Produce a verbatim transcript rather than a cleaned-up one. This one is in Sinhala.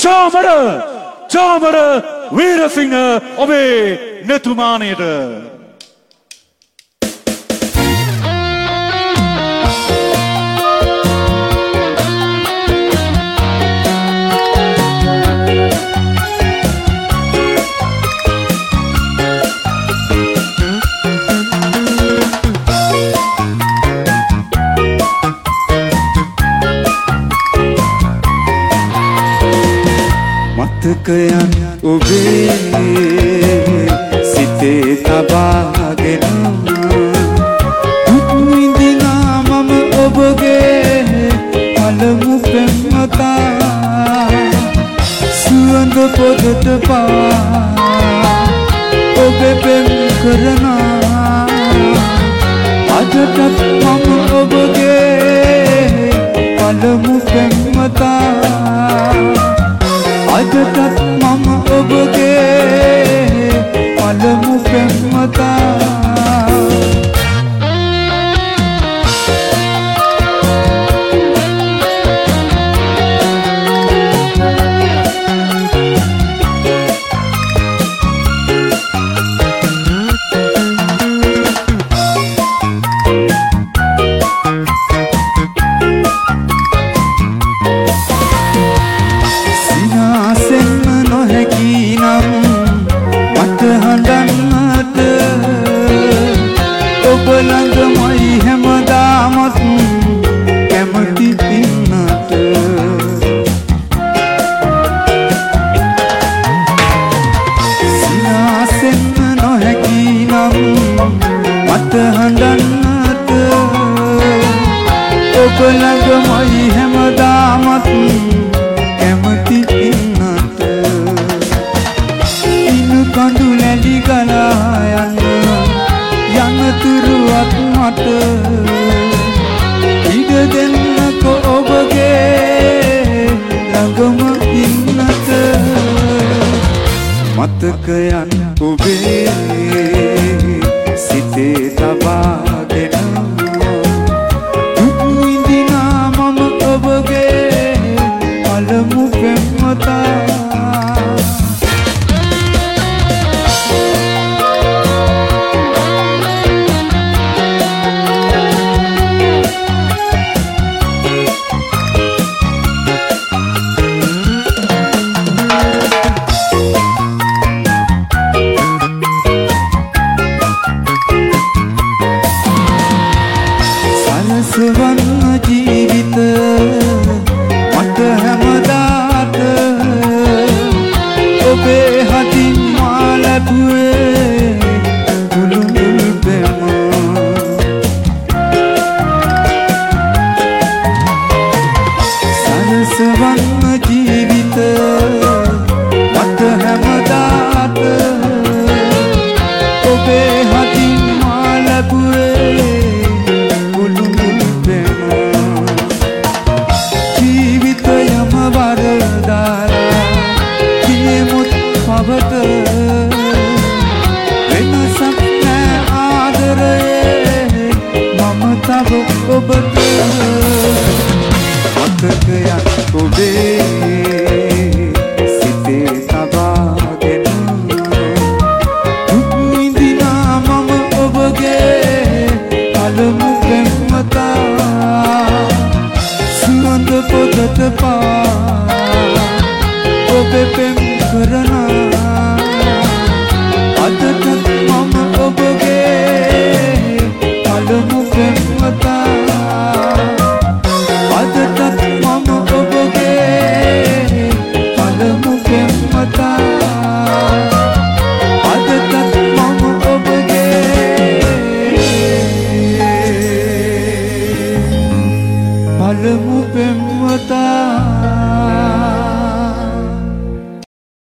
චාමර චාමර වීරසිංහ ඔබේ නතුමානයට මතකයන් ඔබේ සිතේ තබාගෙන දුක් විඳිනා මම ඔබගේ පළමු පෙම්වතා සුවඳ පොදට පා ඔබේ පෙම් කරනා අදටත් මම ඔබගේ පළමු පෙම්වතා අදටත් මම ඔබගේ පළමු පෙම්වතා ඔබලඟමයි හැමදාමත් කැමති ඉන්නට ඉනු කඳු ලැලි ගලා යන යනතුරුවත් මට ඉඩ දෙන්නකෝ ඔබගේ ළඟම ඉන්නට මතකයන් ඔබේ සිතේ තබාගෙන පළමු පෙම්වතා සලසවන්න ජීවිත මට හැමදාට ඔබේ හදින් මා ලැබුවේ කුළුඳුල් පෙම සලසවන්න ජීවිත මට හැමදාට ඔබේ හදින් මා ලැබුවේ පවට වෙනසක් නෑ ආදරයේ මම තව ඔබට මතකයක් ඔබේ සිතේ තබාගෙන දුක් විඳිනා මම ඔබගේ පළමු පෙම්වතා සුවඳ පොදට පා ඔබේ පෙම් කරනා අදටත් මම ඔබගේ පළමු පෙම්වතා අදටත් මම ඔබගේ පළමු පෙම්වතා අදටත් මම ඔබගේ පළමු පෙම්වතා